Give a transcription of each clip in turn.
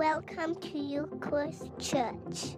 Welcome to Eucharist Church.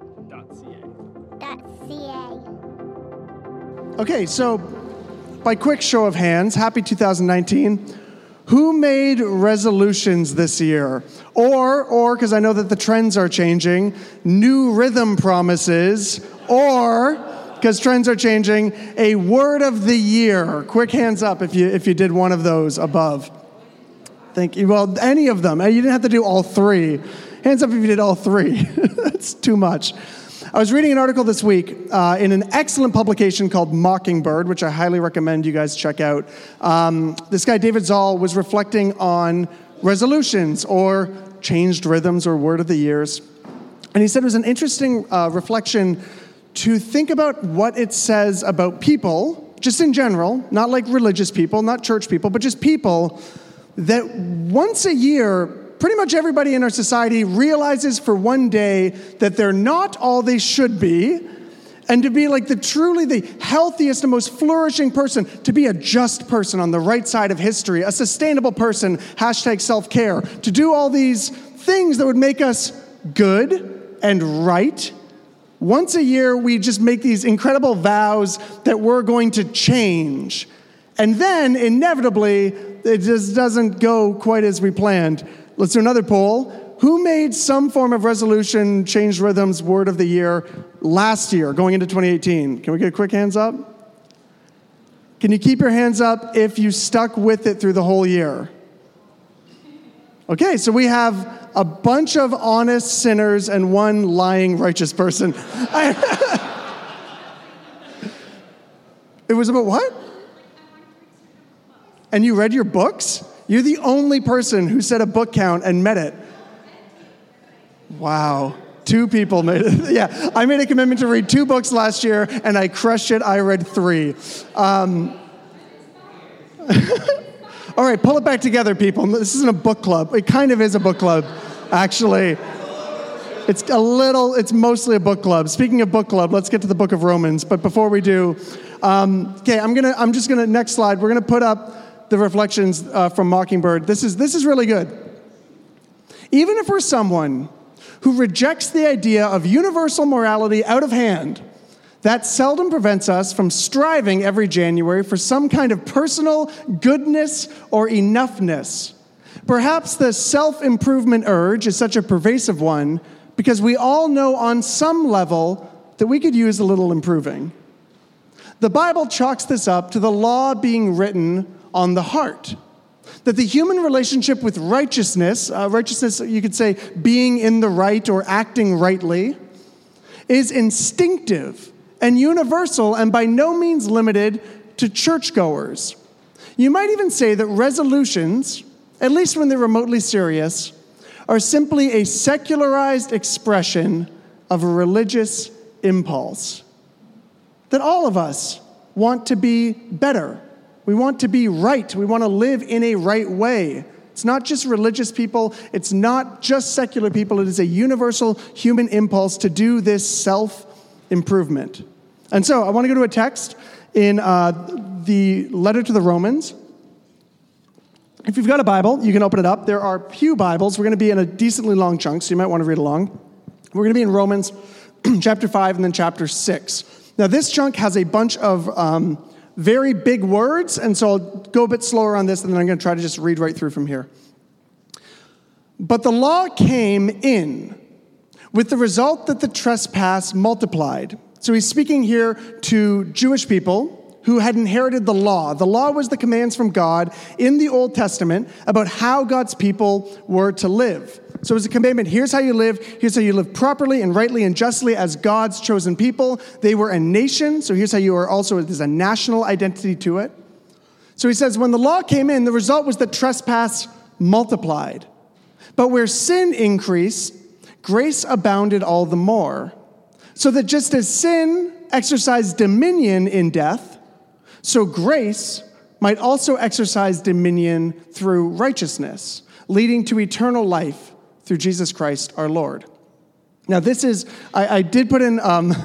.ca. Okay, so by quick show of hands, happy 2019. Who made resolutions this year? Or, because I know that the trends are changing, new rhythm promises, or, because trends are changing, a word of the year. Quick hands up if you did one of those above. Thank you. Well, any of them. You didn't have to do all three. Hands up if you did all three. That's too much. I was reading an article this week in an excellent publication called Mockingbird, which I highly recommend you guys check out. This guy, David Zoll, was reflecting on resolutions or changed rhythms or word of the years. And he said it was an interesting reflection to think about what it says about people, just in general, not like religious people, not church people, but just people, that once a year, pretty much everybody in our society realizes for one day that they're not all they should be, and to be like truly the healthiest and most flourishing person, to be a just person on the right side of history, a sustainable person, #self-care, to do all these things that would make us good and right. Once a year, we just make these incredible vows that we're going to change. And then, inevitably, it just doesn't go quite as we planned. Let's do another poll. Who made some form of resolution, changed rhythms, word of the year last year, going into 2018? Can we get a quick hands up? Can you keep your hands up if you stuck with it through the whole year? Okay, so we have a bunch of honest sinners and one lying righteous person. It was about what? And you read your books? You're the only person who said a book count and met it. Wow. 2 people made it. Yeah, I made a commitment to read 2 books last year, and I crushed it. I read 3. All right, pull it back together, people. This isn't a book club. It kind of is a book club, actually. It's mostly a book club. Speaking of book club, let's get to the book of Romans. But before we do, next slide, we're going to put up the reflections from Mockingbird. This is really good. Even if we're someone who rejects the idea of universal morality out of hand, that seldom prevents us from striving every January for some kind of personal goodness or enoughness. Perhaps the self-improvement urge is such a pervasive one because we all know on some level that we could use a little improving. The Bible chalks this up to the law being written on the heart. That the human relationship with righteousness, you could say being in the right or acting rightly, is instinctive and universal and by no means limited to churchgoers. You might even say that resolutions, at least when they're remotely serious, are simply a secularized expression of a religious impulse. That all of us want to be better. We want to be right. We want to live in a right way. It's not just religious people. It's not just secular people. It is a universal human impulse to do this self-improvement. And so I want to go to a text in the letter to the Romans. If you've got a Bible, you can open it up. There are pew Bibles. We're going to be in a decently long chunk, so you might want to read along. We're going to be in Romans chapter 5 and then chapter 6. Now, this chunk has a bunch of very big words, and so I'll go a bit slower on this, and then I'm going to try to just read right through from here. But the law came in with the result that the trespass multiplied. So he's speaking here to Jewish people who had inherited the law. The law was the commands from God in the Old Testament about how God's people were to live. So it was a commandment, here's how you live properly and rightly and justly as God's chosen people. They were a nation, so here's how you are also, there's a national identity to it. So he says, when the law came in, the result was that trespass multiplied. But where sin increased, grace abounded all the more. So that just as sin exercised dominion in death, so grace might also exercise dominion through righteousness, leading to eternal life through Jesus Christ our Lord. Now this is, I did put in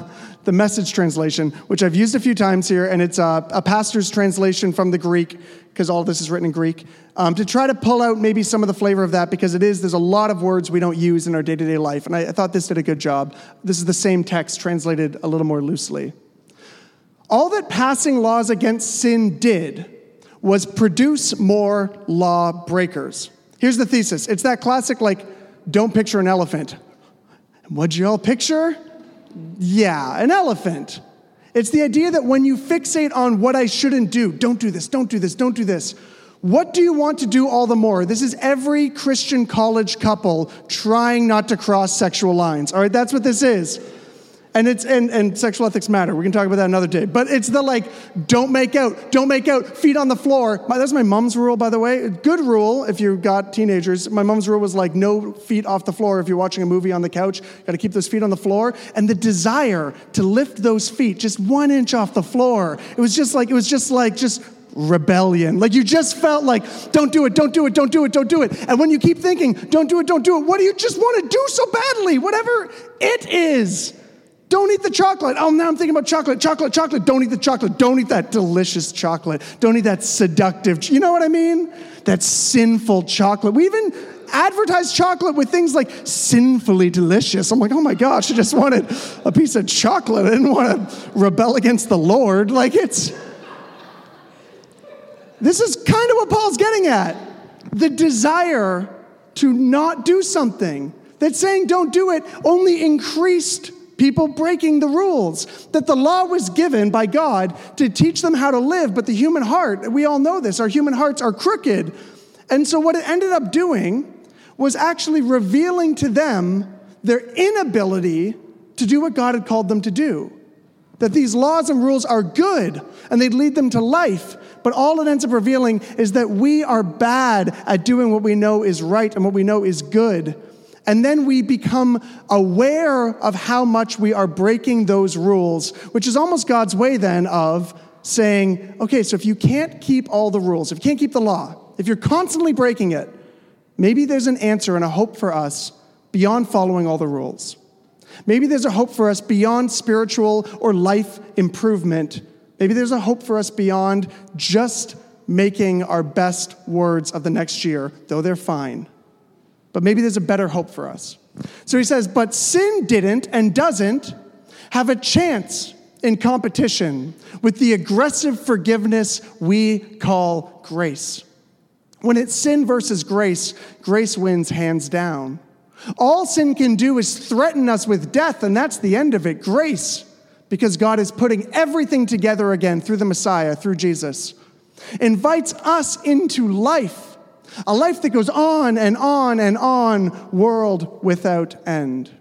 the Message translation, which I've used a few times here, and it's a pastor's translation from the Greek, because all of this is written in Greek, to try to pull out maybe some of the flavor of that, because there's a lot of words we don't use in our day-to-day life, and I thought this did a good job. This is the same text translated a little more loosely. All that passing laws against sin did was produce more law breakers. Here's the thesis. It's that classic, don't picture an elephant. What'd you all picture? Yeah, an elephant. It's the idea that when you fixate on what I shouldn't do, don't do this, don't do this, don't do this, what do you want to do all the more? This is every Christian college couple trying not to cross sexual lines. All right, that's what this is. And sexual ethics matter. We can talk about that another day. But it's the don't make out, feet on the floor. That's my mom's rule, by the way. Good rule if you've got teenagers. My mom's rule was no feet off the floor if you're watching a movie on the couch. Got to keep those feet on the floor. And the desire to lift those feet just 1 inch off the floor. It was just rebellion. You just felt don't do it, don't do it, don't do it, don't do it. And when you keep thinking, don't do it, what do you just want to do so badly? Whatever it is. Don't eat the chocolate. Oh, now I'm thinking about chocolate. Don't eat the chocolate. Don't eat that delicious chocolate. Don't eat that seductive, you know what I mean? That sinful chocolate. We even advertise chocolate with things like sinfully delicious. I'm oh my gosh, I just wanted a piece of chocolate. I didn't want to rebel against the Lord. This is kind of what Paul's getting at. The desire to not do something. That saying don't do it only increased people breaking the rules, that the law was given by God to teach them how to live, but the human heart, we all know this, our human hearts are crooked. And so what it ended up doing was actually revealing to them their inability to do what God had called them to do. That these laws and rules are good, and they'd lead them to life, but all it ends up revealing is that we are bad at doing what we know is right and what we know is good. And then we become aware of how much we are breaking those rules, which is almost God's way then of saying, okay, so if you can't keep all the rules, if you can't keep the law, if you're constantly breaking it, maybe there's an answer and a hope for us beyond following all the rules. Maybe there's a hope for us beyond spiritual or life improvement. Maybe there's a hope for us beyond just making our best words of the next year, though they're fine. But maybe there's a better hope for us. So he says, but sin didn't and doesn't have a chance in competition with the aggressive forgiveness we call grace. When it's sin versus grace, grace wins hands down. All sin can do is threaten us with death, and that's the end of it, grace, because God is putting everything together again through the Messiah, through Jesus, invites us into life. A life that goes on and on and on, world without end.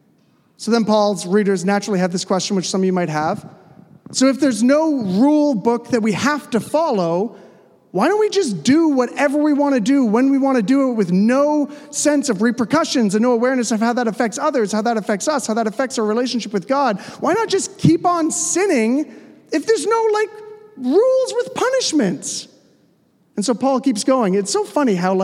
So then Paul's readers naturally have this question, which some of you might have. So if there's no rule book that we have to follow, why don't we just do whatever we want to do when we want to do it with no sense of repercussions and no awareness of how that affects others, how that affects us, how that affects our relationship with God? Why not just keep on sinning if there's no rules with punishments? And so Paul keeps going. It's so funny how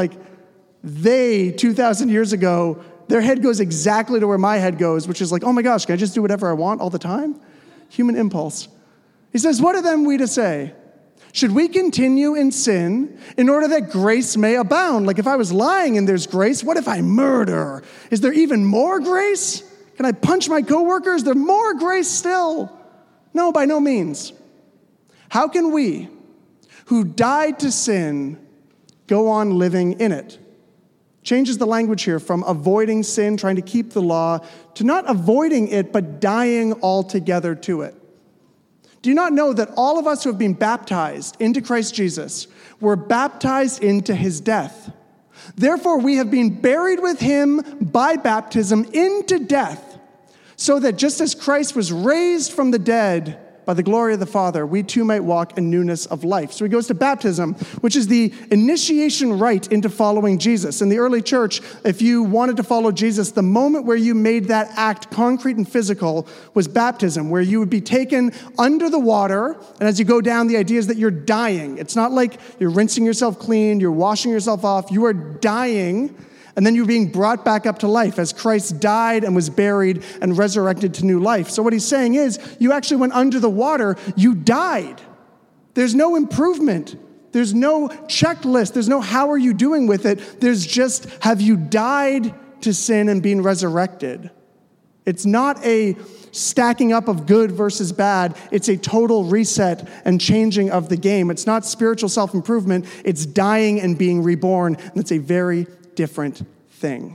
they, 2,000 years ago, their head goes exactly to where my head goes, which is oh my gosh, can I just do whatever I want all the time? Human impulse. He says, what are then we to say? Should we continue in sin in order that grace may abound? If I was lying and there's grace, what if I murder? Is there even more grace? Can I punch my coworker? Is there more grace still? No, by no means. How can we, who died to sin, go on living in it? Changes the language here from avoiding sin, trying to keep the law, to not avoiding it, but dying altogether to it. Do you not know that all of us who have been baptized into Christ Jesus were baptized into his death? Therefore, we have been buried with him by baptism into death, so that just as Christ was raised from the dead by the glory of the Father, we too might walk in newness of life. So he goes to baptism, which is the initiation rite into following Jesus. In the early church, if you wanted to follow Jesus, the moment where you made that act concrete and physical was baptism, where you would be taken under the water, and as you go down, the idea is that you're dying. It's not like you're rinsing yourself clean, you're washing yourself off, you are dying, And then you're being brought back up to life as Christ died and was buried and resurrected to new life. So what he's saying is, you actually went under the water, you died. There's no improvement. There's no checklist. There's no how are you doing with it. There's just, have you died to sin and been resurrected? It's not a stacking up of good versus bad. It's a total reset and changing of the game. It's not spiritual self-improvement. It's dying and being reborn. And it's a very different thing.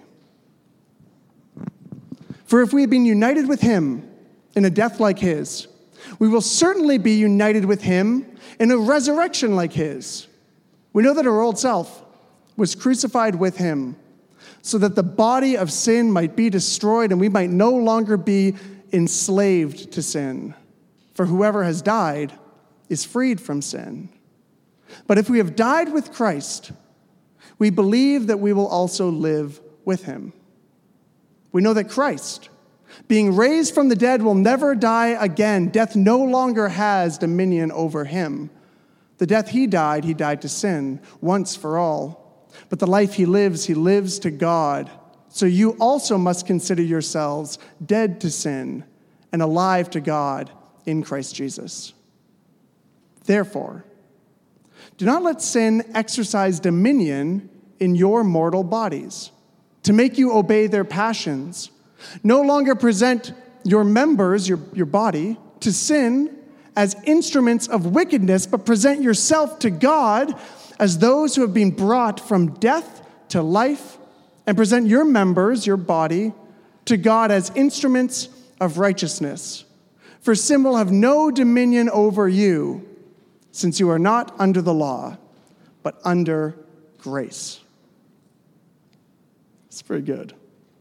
For if we have been united with him in a death like his, we will certainly be united with him in a resurrection like his. We know that our old self was crucified with him so that the body of sin might be destroyed and we might no longer be enslaved to sin. For whoever has died is freed from sin. But if we have died with Christ, we believe that we will also live with him. We know that Christ, being raised from the dead, will never die again. Death no longer has dominion over him. The death he died to sin once for all. But the life he lives to God. So you also must consider yourselves dead to sin and alive to God in Christ Jesus. Therefore, do not let sin exercise dominion in your mortal bodies to make you obey their passions. No longer present your members, your body, to sin as instruments of wickedness, but present yourself to God as those who have been brought from death to life, and present your members, your body, to God as instruments of righteousness. For sin will have no dominion over you, since you are not under the law, but under grace. It's very good.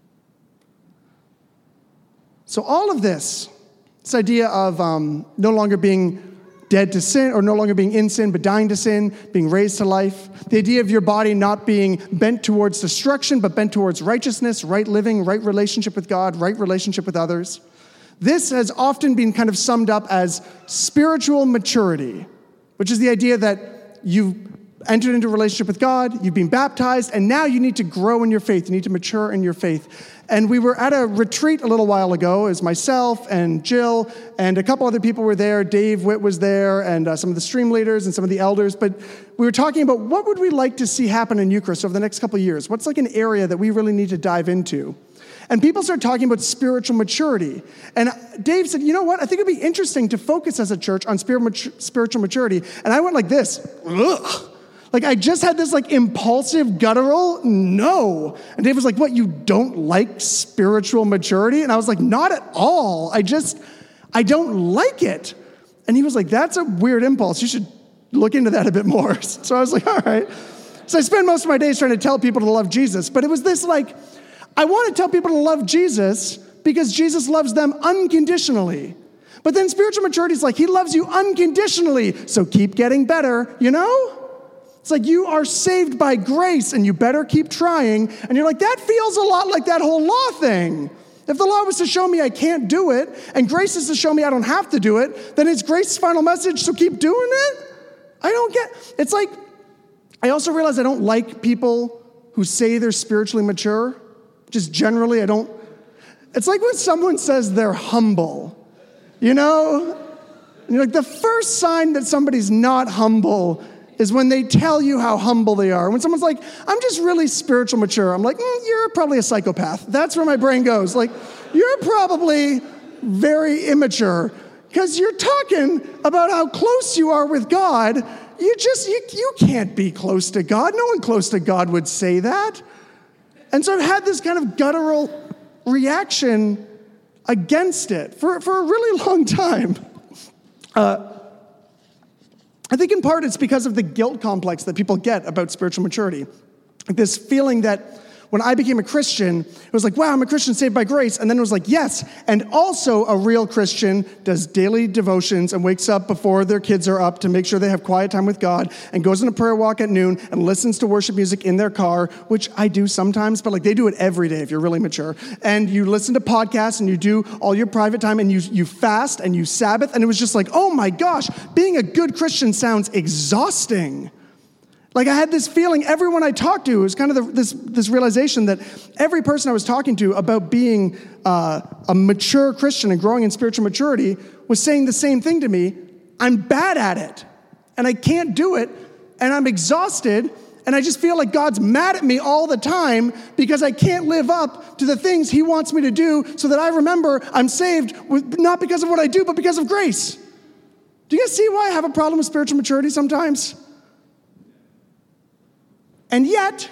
So all of this idea of no longer being dead to sin, or no longer being in sin, but dying to sin, being raised to life, the idea of your body not being bent towards destruction, but bent towards righteousness, right living, right relationship with God, right relationship with others. This has often been kind of summed up as spiritual maturity, which is the idea that you've entered into a relationship with God, you've been baptized, and now you need to grow in your faith. You need to mature in your faith. And we were at a retreat a little while ago. It was myself and Jill and a couple other people were there. Dave Witt was there and some of the stream leaders and some of the elders. But we were talking about what would we like to see happen in Eucharist over the next couple of years? What's like an area that we really need to dive into? And people started talking about spiritual maturity. And Dave said, you know what? I think it'd be interesting to focus as a church on spiritual maturity. And I went like this, ugh. Like, I just had this, impulsive, guttural, no. And Dave was like, what, you don't like spiritual maturity? And I was like, not at all. I don't like it. And he was like, that's a weird impulse. You should look into that a bit more. So I was like, all right. So I spend most of my days trying to tell people to love Jesus. But it was this, I want to tell people to love Jesus because Jesus loves them unconditionally. But then spiritual maturity is he loves you unconditionally. So keep getting better, you know? It's like you are saved by grace and you better keep trying. And you're like, that feels a lot like that whole law thing. If the law was to show me I can't do it and grace is to show me I don't have to do it, then it's grace's final message, so keep doing it? I don't get, it's like, I also realize I don't like people who say they're spiritually mature. Just generally, I don't. It's like when someone says they're humble, you know? And you're like, the first sign that somebody's not humble is when they tell you how humble they are. When someone's like, I'm just really spiritual mature, I'm like, you're probably a psychopath. That's where my brain goes. You're probably very immature because you're talking about how close you are with God. You can't be close to God. No one close to God would say that. And so I've had this kind of guttural reaction against it for a really long time. I think in part it's because of the guilt complex that people get about spiritual maturity. This feeling that when I became a Christian, it was like, wow, I'm a Christian saved by grace. And then it was like, yes, and also a real Christian does daily devotions and wakes up before their kids are up to make sure they have quiet time with God and goes on a prayer walk at noon and listens to worship music in their car, which I do sometimes, but they do it every day if you're really mature. And you listen to podcasts and you do all your private time and you fast and you Sabbath. And it was just like, oh my gosh, being a good Christian sounds exhausting. Like I had this feeling, everyone I talked to, it was kind of this realization that every person I was talking to about being a mature Christian and growing in spiritual maturity was saying the same thing to me. I'm bad at it, and I can't do it, and I'm exhausted, and I just feel like God's mad at me all the time because I can't live up to the things he wants me to do so that I remember I'm saved, not because of what I do, but because of grace. Do you guys see why I have a problem with spiritual maturity sometimes? And yet,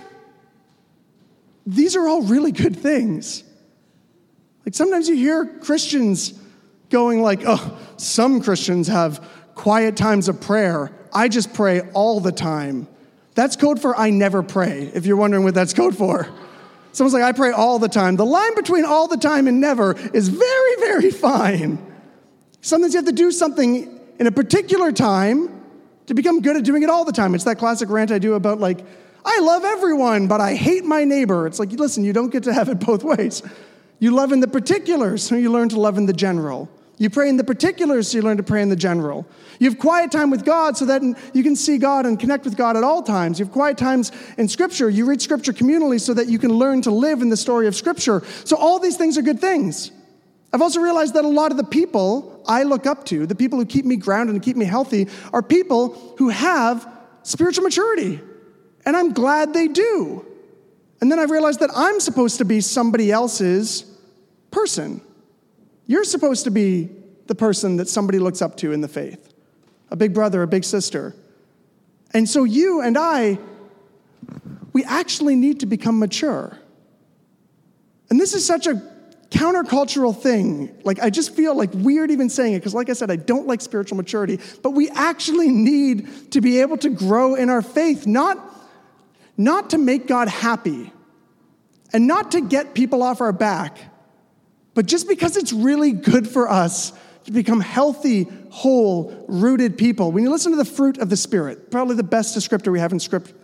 these are all really good things. Like sometimes you hear Christians going like, oh, some Christians have quiet times of prayer. I just pray all the time. That's code for I never pray, if you're wondering what that's code for. Someone's like, I pray all the time. The line between all the time and never is very, very fine. Sometimes you have to do something in a particular time to become good at doing it all the time. It's that classic rant I do about like, I love everyone, but I hate my neighbor. It's like, listen, you don't get to have it both ways. You love in the particulars, so you learn to love in the general. You pray in the particulars, so you learn to pray in the general. You have quiet time with God so that you can see God and connect with God at all times. You have quiet times in Scripture. You read Scripture communally so that you can learn to live in the story of Scripture. So all these things are good things. I've also realized that a lot of the people I look up to, the people who keep me grounded and keep me healthy, are people who have spiritual maturity. And I'm glad they do. And then I realized that I'm supposed to be somebody else's person. You're supposed to be the person that somebody looks up to in the faith. A big brother, a big sister. And so you and I, we actually need to become mature. And this is such a countercultural thing. Like, I just feel like weird even saying it, because like I said, I don't like spiritual maturity, but we actually need to be able to grow in our faith, not to make God happy and not to get people off our back, but just because it's really good for us to become healthy, whole, rooted people. When you listen to the fruit of the Spirit, probably the best descriptor we have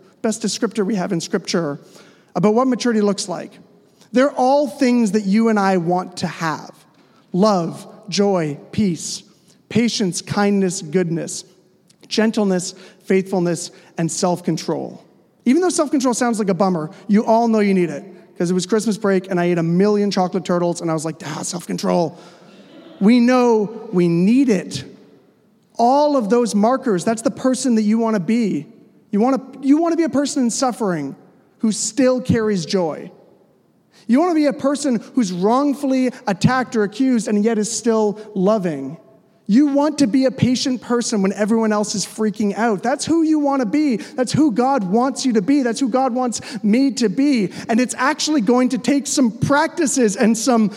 in Scripture about what maturity looks like. They're all things that you and I want to have. Love, joy, peace, patience, kindness, goodness, gentleness, faithfulness, and self-control. Even though self-control sounds like a bummer, you all know you need it. Because it was Christmas break and I ate 1,000,000 chocolate turtles and I was like, self-control. We know we need it. All of those markers, that's the person that you want to be. You want to be a person in suffering who still carries joy. You want to be a person who's wrongfully attacked or accused and yet is still loving. You want to be a patient person when everyone else is freaking out. That's who you want to be. That's who God wants you to be. That's who God wants me to be. And it's actually going to take some practices and some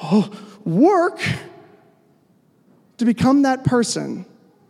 work to become that person.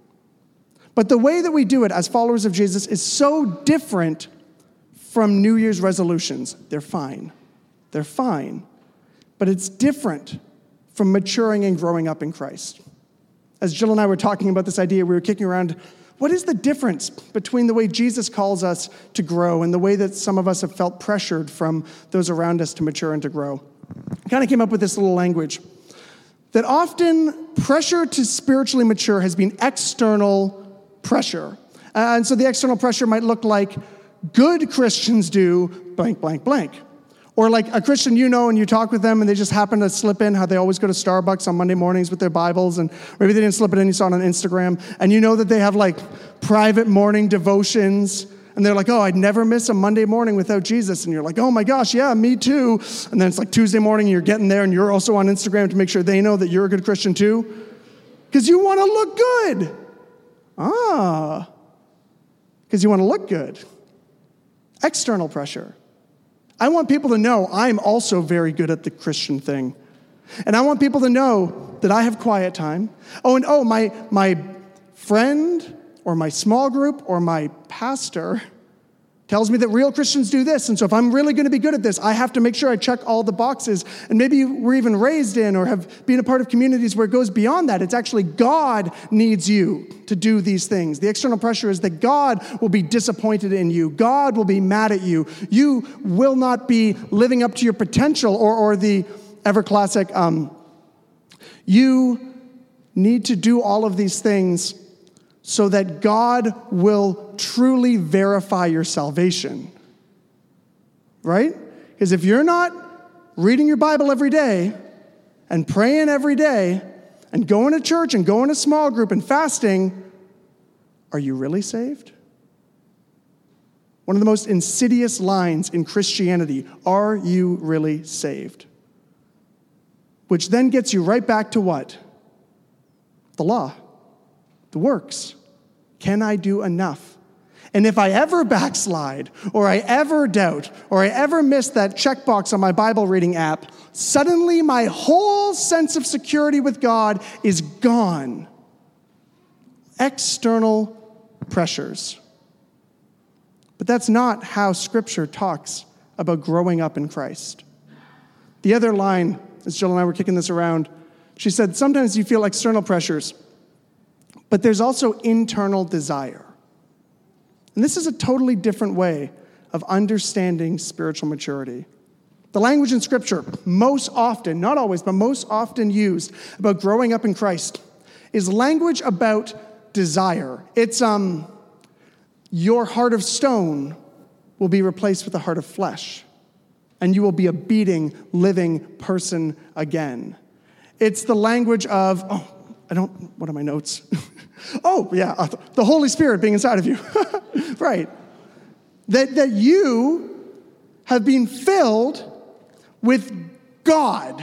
But the way that we do it as followers of Jesus is so different from New Year's resolutions. They're fine. They're fine. But it's different from maturing and growing up in Christ. As Jill and I were talking about this idea, we were kicking around, what is the difference between the way Jesus calls us to grow and the way that some of us have felt pressured from those around us to mature and to grow? I kind of came up with this little language that often pressure to spiritually mature has been external pressure. And so the external pressure might look like good Christians do blank, blank, blank. Or like a Christian you know and you talk with them and they just happen to slip in how they always go to Starbucks on Monday mornings with their Bibles, and maybe they didn't slip it in, you saw it on Instagram, and you know that they have like private morning devotions, and they're like, oh, I'd never miss a Monday morning without Jesus, and you're like, oh my gosh, yeah, me too. And then it's like Tuesday morning and you're getting there and you're also on Instagram to make sure they know that you're a good Christian too, because you want to look good. Because you want to look good. External pressure. I want people to know I'm also very good at the Christian thing. And I want people to know that I have quiet time. My friend or my small group or my pastor tells me that real Christians do this. And so if I'm really going to be good at this, I have to make sure I check all the boxes. And maybe we're even raised in or have been a part of communities where it goes beyond that. It's actually God needs you to do these things. The external pressure is that God will be disappointed in you. God will be mad at you. You will not be living up to your potential, or the ever classic, you need to do all of these things so that God will truly verify your salvation. Right? Because if you're not reading your Bible every day and praying every day and going to church and going to small group and fasting, are you really saved? One of the most insidious lines in Christianity, are you really saved? Which then gets you right back to what? The law, the works. Can I do enough? And if I ever backslide, or I ever doubt, or I ever miss that checkbox on my Bible reading app, suddenly my whole sense of security with God is gone. External pressures. But that's not how Scripture talks about growing up in Christ. The other line, as Jill and I were kicking this around, she said, sometimes you feel external pressures, but there's also internal desire. And this is a totally different way of understanding spiritual maturity. The language in Scripture, most often, not always, but most often used about growing up in Christ, is language about desire. It's, your heart of stone will be replaced with a heart of flesh, and you will be a beating, living person again. It's the language of, what are my notes? The Holy Spirit being inside of you. Right. That you have been filled with God.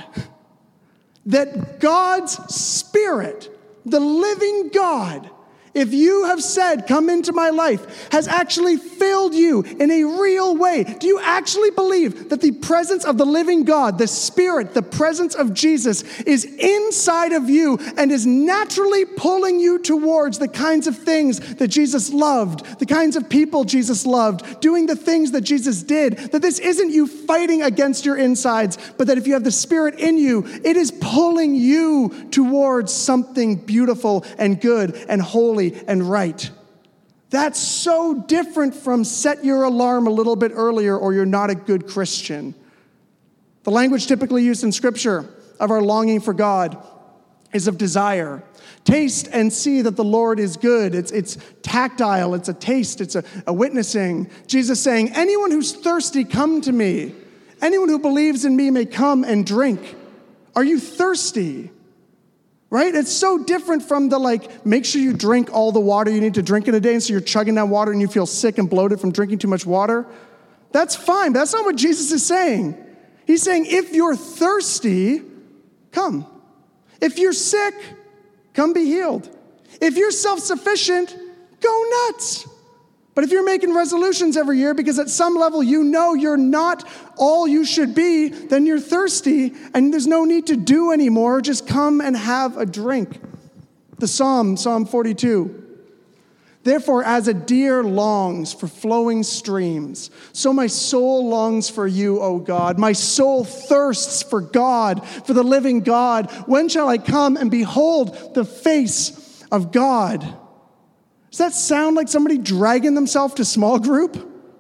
That God's Spirit, the living God, if you have said, come into my life, has actually filled you in a real way. Do you actually believe that the presence of the living God, the Spirit, the presence of Jesus is inside of you and is naturally pulling you towards the kinds of things that Jesus loved, the kinds of people Jesus loved, doing the things that Jesus did? That this isn't you fighting against your insides, but that if you have the Spirit in you, it is pulling you towards something beautiful and good and holy and right. That's so different from set your alarm a little bit earlier or you're not a good Christian. The language typically used in Scripture of our longing for God is of desire. Taste and see that the Lord is good. It's tactile. It's a taste. It's a witnessing. Jesus saying, anyone who's thirsty, come to me. Anyone who believes in me may come and drink. Are you thirsty? Right? It's so different from the make sure you drink all the water you need to drink in a day, and so you're chugging down water and you feel sick and bloated from drinking too much water. That's fine, but that's not what Jesus is saying. He's saying, if you're thirsty, come. If you're sick, come be healed. If you're self-sufficient, go nuts. But if you're making resolutions every year because at some level you know you're not all you should be, then you're thirsty and there's no need to do anymore. Just come and have a drink. The Psalm 42. Therefore, as a deer longs for flowing streams, so my soul longs for you, O God. My soul thirsts for God, for the living God. When shall I come and behold the face of God? Does that sound like somebody dragging themselves to small group?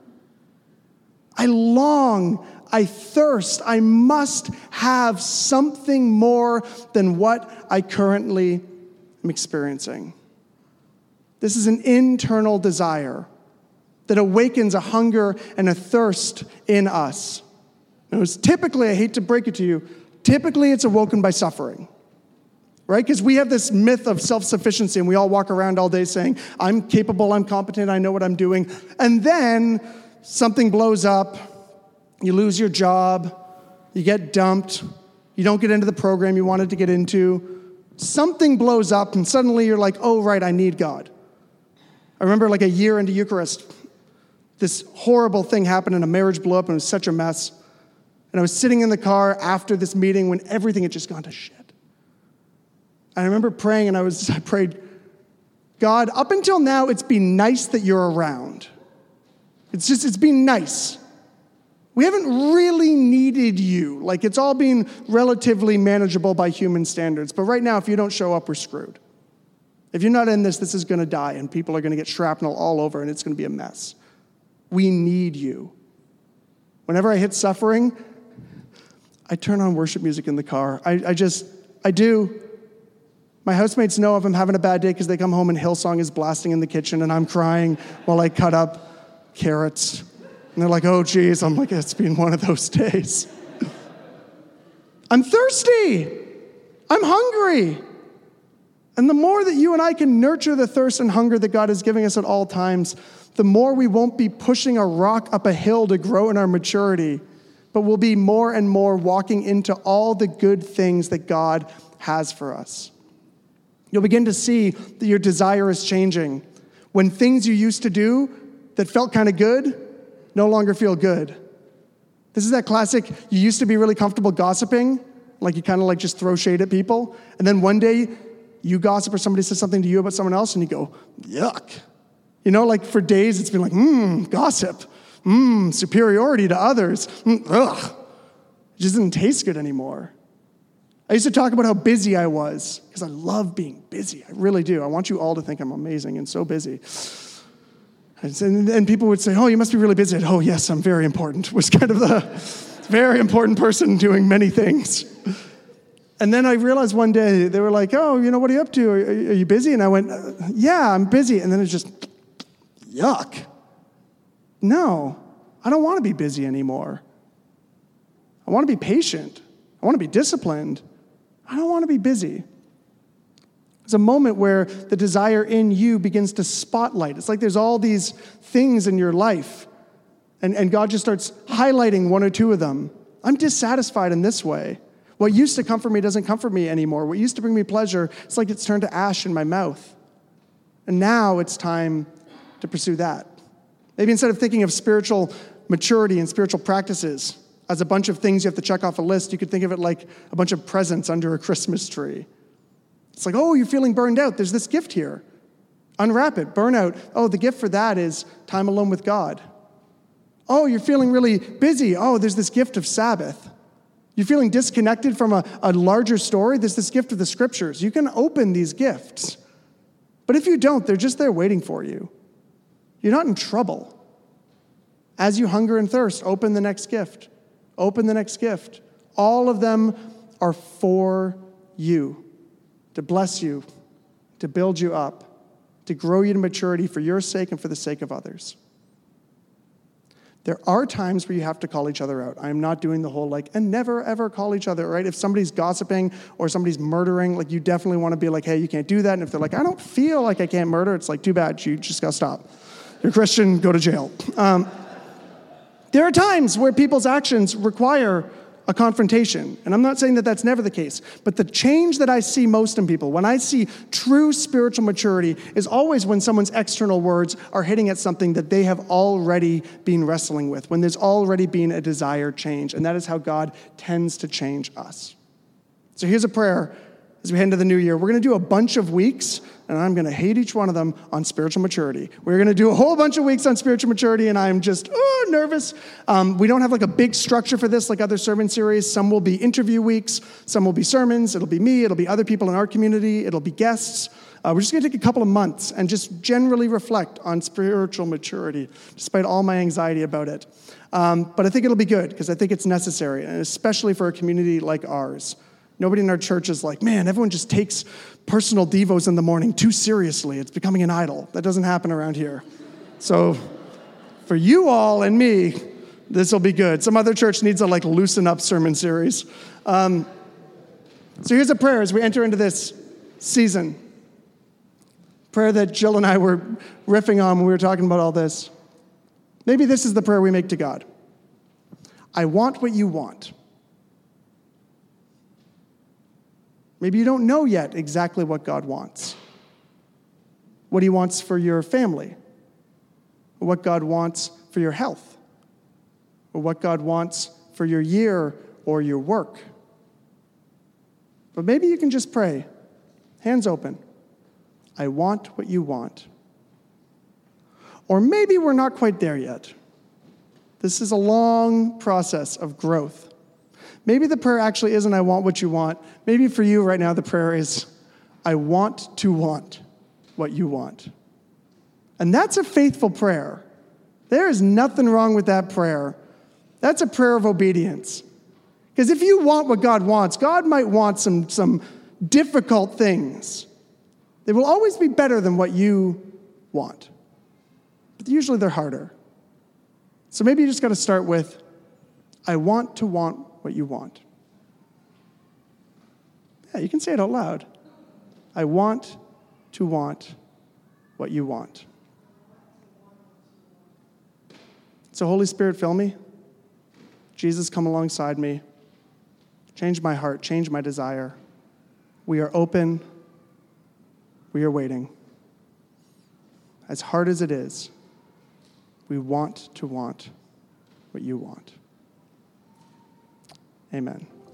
I long, I thirst, I must have something more than what I currently am experiencing. This is an internal desire that awakens a hunger and a thirst in us. Typically, I hate to break it to you, typically it's awoken by suffering. Right? Because we have this myth of self-sufficiency and we all walk around all day saying, I'm capable, I'm competent, I know what I'm doing. And then something blows up, you lose your job, you get dumped, you don't get into the program you wanted to get into. Something blows up and suddenly you're like, oh, right, I need God. I remember a year into Eucharist, this horrible thing happened and a marriage blew up and it was such a mess. And I was sitting in the car after this meeting when everything had just gone to shit. I remember praying and I prayed, God, up until now, it's been nice that you're around. It's been nice. We haven't really needed you. It's all been relatively manageable by human standards. But right now, if you don't show up, we're screwed. If you're not in this is going to die and people are going to get shrapnel all over and it's going to be a mess. We need you. Whenever I hit suffering, I turn on worship music in the car. I do. My housemates know if I'm having a bad day because they come home and Hillsong is blasting in the kitchen and I'm crying while I cut up carrots. And they're like, oh, geez. I'm like, it's been one of those days. I'm thirsty. I'm hungry. And the more that you and I can nurture the thirst and hunger that God is giving us at all times, the more we won't be pushing a rock up a hill to grow in our maturity, but we'll be more and more walking into all the good things that God has for us. You'll begin to see that your desire is changing. When things you used to do that felt kind of good no longer feel good. This is that classic, you used to be really comfortable gossiping, like you kind of like just throw shade at people, and then one day you gossip or somebody says something to you about someone else and you go, yuck. You know, like for days it's been like, gossip, superiority to others, ugh. It just doesn't taste good anymore. I used to talk about how busy I was, because I love being busy. I really do. I want you all to think I'm amazing and so busy. And people would say, oh, you must be really busy. Oh, yes, I'm very important. Was kind of the very important person doing many things. And then I realized one day, they were like, oh, what are you up to? Are you busy? And I went, yeah, I'm busy. And then it's just, yuck. No, I don't want to be busy anymore. I want to be patient. I want to be disciplined. I don't want to be busy. It's a moment where the desire in you begins to spotlight. It's like there's all these things in your life, and God just starts highlighting one or two of them. I'm dissatisfied in this way. What used to comfort me doesn't comfort me anymore. What used to bring me pleasure, it's like it's turned to ash in my mouth. And now it's time to pursue that. Maybe instead of thinking of spiritual maturity and spiritual practices as a bunch of things you have to check off a list, you could think of it like a bunch of presents under a Christmas tree. It's like, oh, you're feeling burned out. There's this gift here. Unwrap it. Burnout. Oh, the gift for that is time alone with God. Oh, you're feeling really busy. Oh, there's this gift of Sabbath. You're feeling disconnected from a larger story. There's this gift of the scriptures. You can open these gifts. But if you don't, they're just there waiting for you. You're not in trouble. As you hunger and thirst, open the next gift. Open the next gift. All of them are for you, to bless you, to build you up, to grow you to maturity for your sake and for the sake of others. There are times where you have to call each other out. I'm not doing the whole and never ever call each other, right? If somebody's gossiping or somebody's murdering, you definitely want to be like, hey, you can't do that. And if they're like, I don't feel like I can't murder, it's like, too bad, you just got to stop. You're Christian, go to jail. There are times where people's actions require a confrontation. And I'm not saying that that's never the case, but the change that I see most in people, when I see true spiritual maturity, is always when someone's external words are hitting at something that they have already been wrestling with, when there's already been a desired change. And that is how God tends to change us. So here's a prayer as we head into the new year. We're going to do a bunch of weeks, and I'm going to hate each one of them, on spiritual maturity. We're going to do a whole bunch of weeks on spiritual maturity, and I'm just nervous. We don't have a big structure for this like other sermon series. Some will be interview weeks. Some will be sermons. It'll be me. It'll be other people in our community. It'll be guests. We're just going to take a couple of months and just generally reflect on spiritual maturity, despite all my anxiety about it. But I think it'll be good, because I think it's necessary, and especially for a community like ours. Nobody in our church is like, man, everyone just takes personal devos in the morning too seriously. It's becoming an idol. That doesn't happen around here. So for you all and me, this will be good. Some other church needs a loosen up sermon series. So here's a prayer as we enter into this season. Prayer that Jill and I were riffing on when we were talking about all this. Maybe this is the prayer we make to God. I want what you want. Maybe you don't know yet exactly what God wants. What he wants for your family. Or what God wants for your health. Or what God wants for your year or your work. But maybe you can just pray, hands open. I want what you want. Or maybe we're not quite there yet. This is a long process of growth. Maybe the prayer actually isn't, I want what you want. Maybe for you right now, the prayer is, I want to want what you want. And that's a faithful prayer. There is nothing wrong with that prayer. That's a prayer of obedience. Because if you want what God wants, God might want some difficult things. They will always be better than what you want. But usually they're harder. So maybe you just got to start with, I want to want what you want. Yeah, you can say it out loud. I want to want what you want. So Holy Spirit, fill me. Jesus, come alongside me. Change my heart, change my desire. We are open. We are waiting. As hard as it is, we want to want what you want. Amen.